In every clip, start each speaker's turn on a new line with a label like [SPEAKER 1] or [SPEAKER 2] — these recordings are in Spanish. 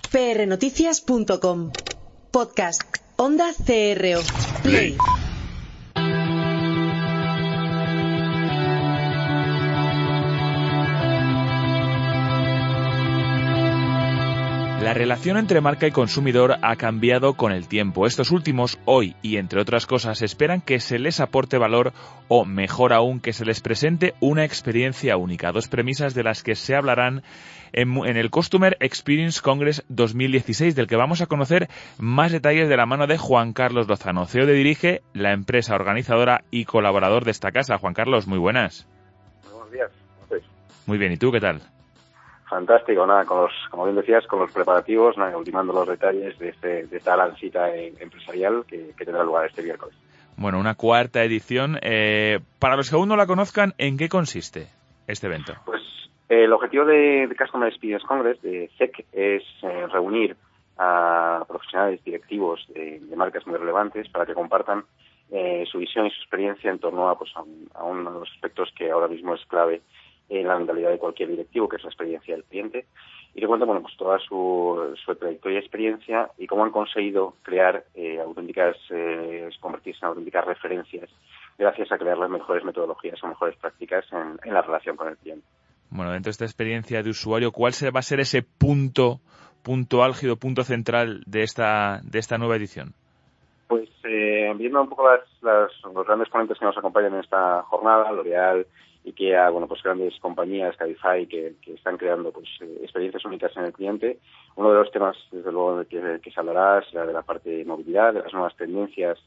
[SPEAKER 1] prnoticias.com. Podcast. Onda CRO. Play.
[SPEAKER 2] La relación entre marca y consumidor ha cambiado con el tiempo. Estos últimos, hoy y entre otras cosas, esperan que se les aporte valor o, mejor aún, que se les presente una experiencia única. Dos premisas de las que se hablarán en el Customer Experience Congress 2016, del que vamos a conocer más detalles de la mano de Juan Carlos Lozano, CEO de Dirige, la empresa organizadora y colaborador de esta casa. Juan Carlos, muy buenas.
[SPEAKER 3] Muy buenos días.
[SPEAKER 2] Muy bien, ¿y tú qué tal?
[SPEAKER 3] Fantástico, nada, como bien decías, con los preparativos, nada, ultimando los detalles de esta gran cita empresarial que tendrá lugar este miércoles.
[SPEAKER 2] Bueno, una cuarta edición. Para los que aún no la conozcan, ¿en qué consiste este evento?
[SPEAKER 3] Pues el objetivo de Customer Experience Congress, de CEC, es reunir a profesionales directivos de marcas muy relevantes para que compartan su visión y su experiencia en torno a uno de los aspectos que ahora mismo es clave en la mentalidad de cualquier directivo, que es la experiencia del cliente, y que cuenta toda su trayectoria y experiencia y cómo han conseguido crear convertirse en auténticas referencias gracias a crear las mejores metodologías o mejores prácticas en la relación con el cliente.
[SPEAKER 2] Bueno, dentro de esta experiencia de usuario, ¿cuál va a ser ese punto álgido, punto central de esta nueva edición?
[SPEAKER 3] Pues viendo un poco los grandes ponentes que nos acompañan en esta jornada, L'Oréal, IKEA, grandes compañías, Cabify, que están creando experiencias únicas en el cliente. Uno de los temas, desde luego, que se hablará será de la parte de movilidad, de las nuevas tendencias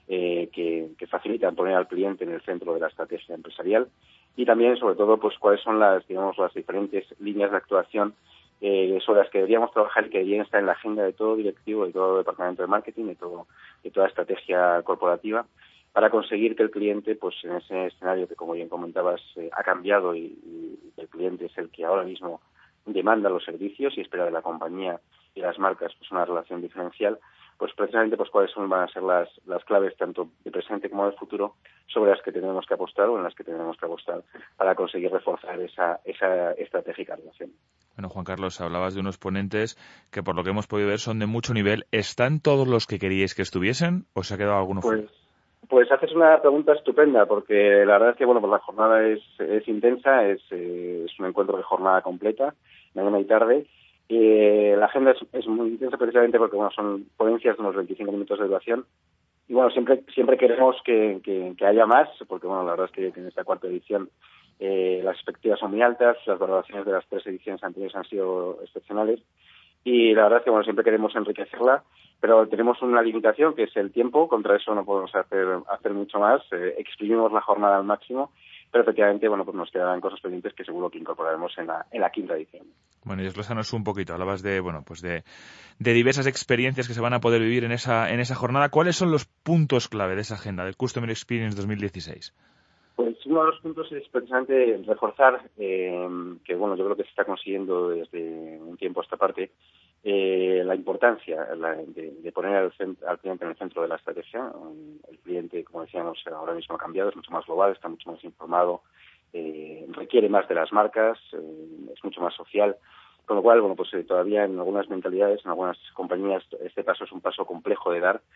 [SPEAKER 3] que facilitan poner al cliente en el centro de la estrategia empresarial y también, sobre todo, cuáles son las diferentes líneas de actuación sobre las que deberíamos trabajar y que deberían estar en la agenda de todo directivo, de todo departamento de marketing, de toda estrategia corporativa, para conseguir que el cliente, en ese escenario que, como bien comentabas, ha cambiado y el cliente es el que ahora mismo demanda los servicios y espera de la compañía y las marcas una relación diferencial, precisamente cuáles van a ser las claves tanto de presente como de futuro sobre las que tenemos que apostar o en las que tenemos que apostar para conseguir reforzar esa estratégica relación.
[SPEAKER 2] Bueno, Juan Carlos, hablabas de unos ponentes que, por lo que hemos podido ver, son de mucho nivel. ¿Están todos los que queríais que estuviesen o se ha quedado alguno fuera?
[SPEAKER 3] Pues haces una pregunta estupenda, porque la verdad es que la jornada es intensa, es un encuentro de jornada completa, mañana y tarde. La agenda es muy intensa precisamente porque son ponencias de unos 25 minutos de duración. Y siempre queremos que haya más, porque la verdad es que en esta cuarta edición las expectativas son muy altas, las valoraciones de las 3 ediciones anteriores han sido excepcionales. Y la verdad es que siempre queremos enriquecerla, pero tenemos una limitación que es el tiempo. Contra eso no podemos hacer mucho más. Exprimimos la jornada al máximo, pero efectivamente nos quedarán cosas pendientes que seguro que incorporaremos en la quinta edición.
[SPEAKER 2] Bueno, y desglósanos un poquito. Hablabas de diversas experiencias que se van a poder vivir en esa jornada. ¿Cuáles son los puntos clave de esa agenda del Customer Experience 2016?
[SPEAKER 3] Pues uno de los puntos es precisamente reforzar que yo creo que se está consiguiendo desde un tiempo a esta parte la importancia de poner al cliente en el centro de la estrategia. El cliente, como decíamos, ahora mismo ha cambiado, es mucho más global, está mucho más informado, requiere más de las marcas, es mucho más social. Con lo cual, todavía en algunas mentalidades, en algunas compañías, este paso es un paso complejo de dar.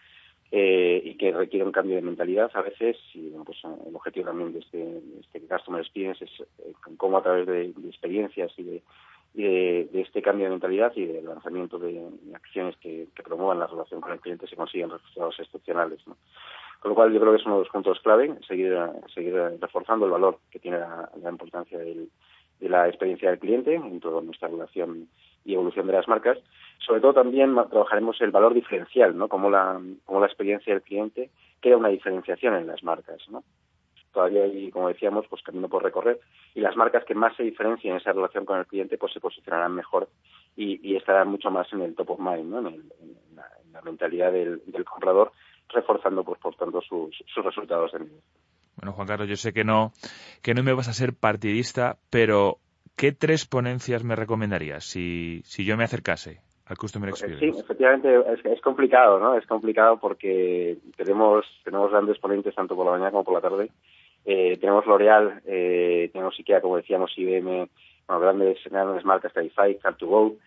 [SPEAKER 3] Y que requiere un cambio de mentalidad a veces, y el objetivo también de este Customer Experience es cómo a través de experiencias y de este cambio de mentalidad y del lanzamiento de acciones que promuevan la relación con el cliente se consiguen resultados excepcionales, ¿no? Con lo cual yo creo que es uno de los puntos clave, seguir reforzando el valor que tiene la importancia de la experiencia del cliente en toda nuestra relación y evolución de las marcas. Sobre todo también trabajaremos el valor diferencial, ¿no? Como la experiencia del cliente crea una diferenciación en las marcas, ¿no? Todavía hay, como decíamos, camino por recorrer, y las marcas que más se diferencien en esa relación con el cliente se posicionarán mejor y estarán mucho más en el top of mind, ¿no? En la mentalidad del comprador, reforzando por tanto sus resultados de negocio.
[SPEAKER 2] Bueno, Juan Carlos, yo sé que no me vas a ser partidista, pero ¿qué 3 ponencias me recomendarías si yo me acercase al Customer Experience?
[SPEAKER 3] Sí, efectivamente es complicado, ¿no? Es complicado porque tenemos grandes ponentes tanto por la mañana como por la tarde. Tenemos L'Oréal, tenemos IKEA, como decíamos, IBM, grandes marcas, Cabify, Car2Go,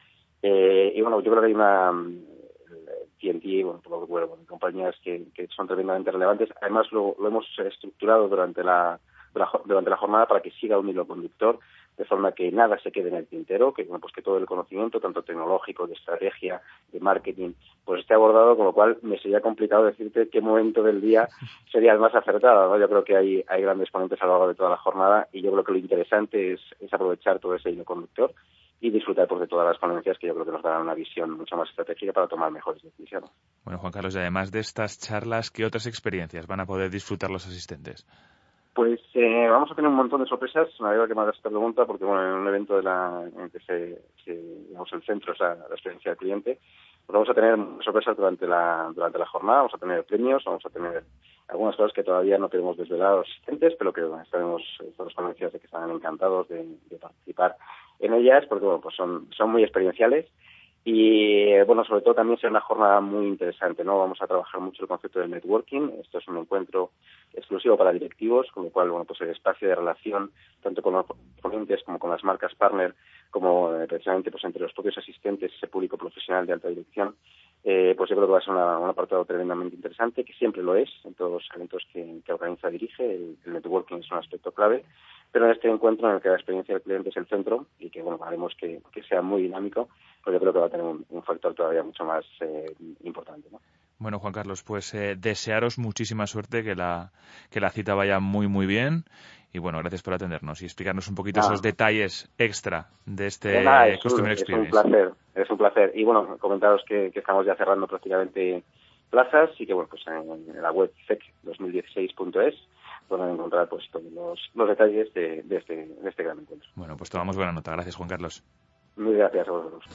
[SPEAKER 3] Y bueno, yo creo que hay una TNT, bueno, por lo que bueno, compañías que son tremendamente relevantes. Además, lo hemos estructurado durante la jornada para que siga un hilo conductor, de forma que nada se quede en el tintero, que bueno, pues que todo el conocimiento, tanto tecnológico, de estrategia, de marketing, pues esté abordado, con lo cual me sería complicado decirte qué momento del día sería el más acertado, ¿no? Yo creo que hay grandes ponentes a lo largo de toda la jornada y yo creo que lo interesante es aprovechar todo ese hilo conductor y disfrutar pues, de todas las ponencias que yo creo que nos darán una visión mucho más estratégica para tomar mejores decisiones.
[SPEAKER 2] Bueno, Juan Carlos, y además de estas charlas, ¿qué otras experiencias van a poder disfrutar los asistentes?
[SPEAKER 3] Pues vamos a tener un montón de sorpresas. Me alegra que me hagas esta pregunta porque, bueno, en un evento en que digamos, el centro es la experiencia del cliente, pues vamos a tener sorpresas durante la jornada. Vamos a tener premios, vamos a tener algunas cosas que todavía no tenemos desvelado a los asistentes, pero que bueno, estaremos todos convencidos de que estarán encantados de participar en ellas porque, bueno, pues son muy experienciales. Y, bueno, sobre todo también será una jornada muy interesante, ¿no? Vamos a trabajar mucho el concepto del networking. Esto es un encuentro exclusivo para directivos, con lo cual, bueno, pues el espacio de relación, tanto con los ponentes como con las marcas partner, como precisamente pues entre los propios asistentes, ese público profesional de alta dirección, pues yo creo que va a ser un apartado tremendamente interesante, que siempre lo es en todos los eventos que organiza Dirige. El networking es un aspecto clave, pero en este encuentro en el que la experiencia del cliente es el centro y que, bueno, haremos que sea muy dinámico, pues yo creo que va a tener un factor todavía mucho más importante, ¿no?
[SPEAKER 2] Bueno, Juan Carlos, pues desearos muchísima suerte, que la cita vaya muy, muy bien. Y bueno, gracias por atendernos y explicarnos un poquito esos detalles extra de este Customer Experience.
[SPEAKER 3] Es un placer. Y bueno, comentaros que estamos ya cerrando prácticamente plazas y que, bueno, pues en la web cec2016.es pueden encontrar pues todos los detalles de este gran encuentro.
[SPEAKER 2] Bueno, pues tomamos buena nota. Gracias, Juan Carlos.
[SPEAKER 3] Muy gracias a vosotros.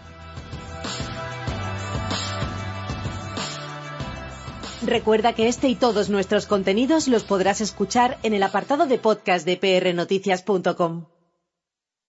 [SPEAKER 1] Recuerda que este y todos nuestros contenidos los podrás escuchar en el apartado de podcast de prnoticias.com.